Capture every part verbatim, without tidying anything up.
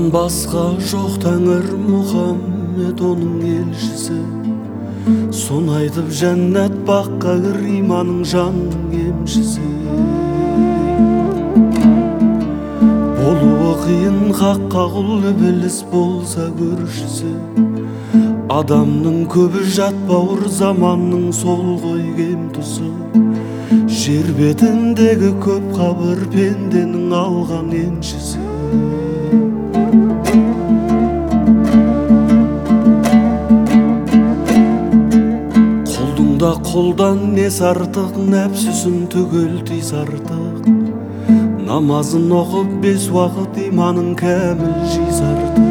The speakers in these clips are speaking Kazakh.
Алладан басқа жоқ тәңір, Мұхаммед оның елшісі. Соны айтып жәннат баққа кір, иманың жанның емшісі. Болуы қиын хаққа құл, ібіліс болса көршісі. Адамның көбі жат бауыр, заманның сол ғой кем тұсы. Жер бетіндегі көп қабір, пенденің алған еншісі. Қолдыңда қолдан нес артық, нәпсісін түгел тиіс артық. Намазын оқып бес уақыт, иманың кәміл жиз артық.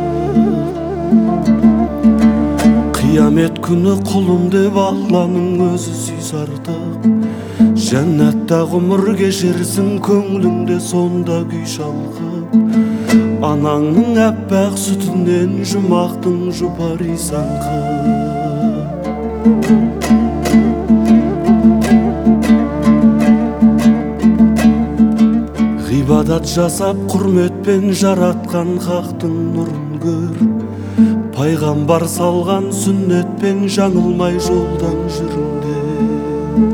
Қиямет күні құлым деп Алланың өзі сүйс артық. Жәннатта ғұмыр кешерсің, көңліңде сонда күй шалқып. Анаңның әппақ сүтінен жұмақтың жұпар иіс аңқып. Ғибадат жасап құрметпен жаратқан хақтың нұрын көр. Пайғамбар салған сүннетпен жаңылмай жолдан жүріңдер.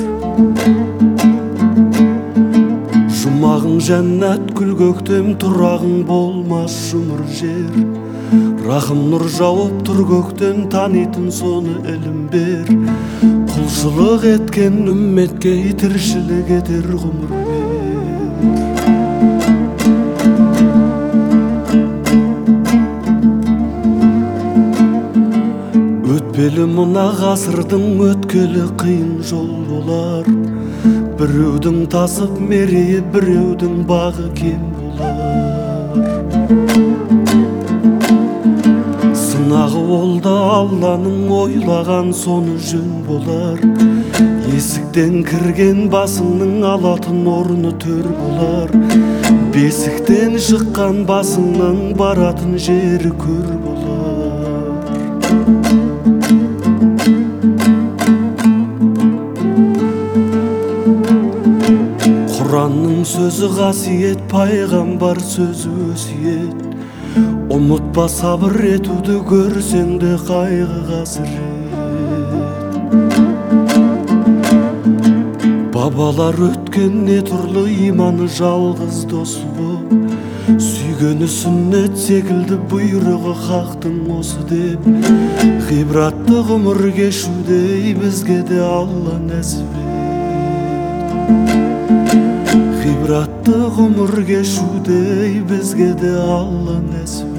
Жұмағың жәннат гүл көктем, тұрағың болмас жұмыр жер. Рахым нұр жауып тұр көктен, танитын соны ілім бер. Құлшылық еткен үмметке тіршілік етер ғұмыр бер. Өтпелі мына ғасырдың өткелі қиын жол болар. Біреудің тасып мерейі, біреудің бағы кем болар. Сынағы ол да Алланың, ойлаған соны жөн болар. Есіктен кірген басыңның алатын орны төр болар. Бесіктен шыққан басыңның баратын жері көр болар. Құранның сөзі қасиет, пайғамбар сөзі өсиет. Ұмытпа сабыр етуді, көрсең де қайғы қасірет. Бабалар өткен не тұрлы, иманы жалғыз досы боп. Сүйгені сүннет секілді, бұйрығы хақтың осы деп. Ғибратты ғұмыр кешудей бізге де Алла нәсіп ет. Ғибратты ғұмыр кешудей бізге де Алла нәсіп ет.